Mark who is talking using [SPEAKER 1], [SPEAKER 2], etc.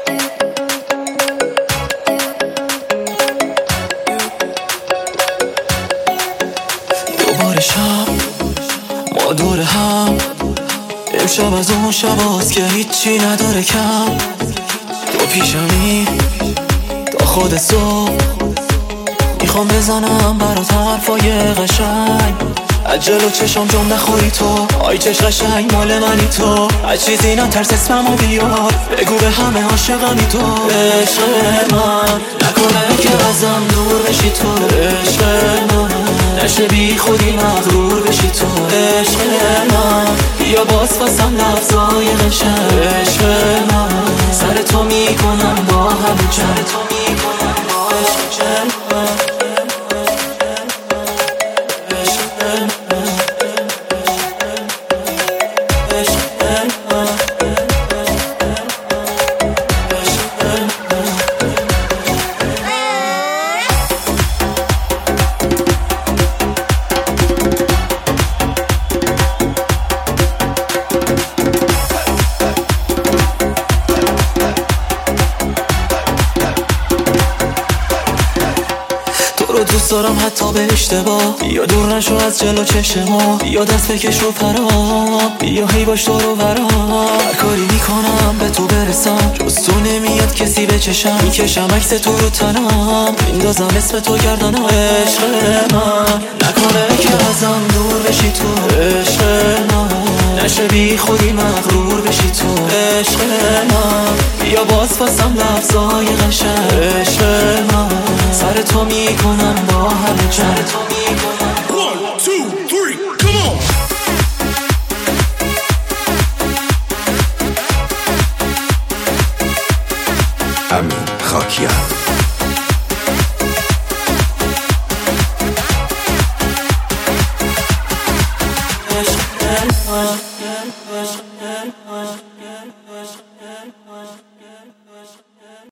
[SPEAKER 1] دوباره شب ما دور هم، امشب از اون شباست که هیچی نداره کم. تو پیشمی تا خود صبح، میخوام بزنم برات حرفای قشنگ. از جلو چشم جمع نخوری تو، آی چش قشنگ مال منی تو. از چیزی نترس اسممو بیار، بگو به همه عاشقمی تو. عشق من نکنه که ازم دور بشی تو. عشق من نشه بی خودی مغرور بشی تو. عشق من بیا باز فاسم لفظای قشنگ. عشق من سر تو میکنم با همه چند. تو میکنم با عشق من. تو رو دوست دارم حتی به اشتباه، بیا دور نشو از جلو چشما، بیا دست بکش رو پرام، بیا هی باش تو رو برام. هر کاری میکنم به تو برسم، جز تو نمیاد کسی به چشم. میکشم عکس تو رو تنم، میندازم اسم تو گردنم. عشق من نکنه که ازم دور بشی تو. عشق من نشه بی خودی مغرور بشی تو. عشق من بیا باز فاسم لفظای قشنگ. عشق من سر تو میکنم با همه چند. تو میکنم
[SPEAKER 2] 1 2 3 come on. امین خاکیان.
[SPEAKER 1] عشق من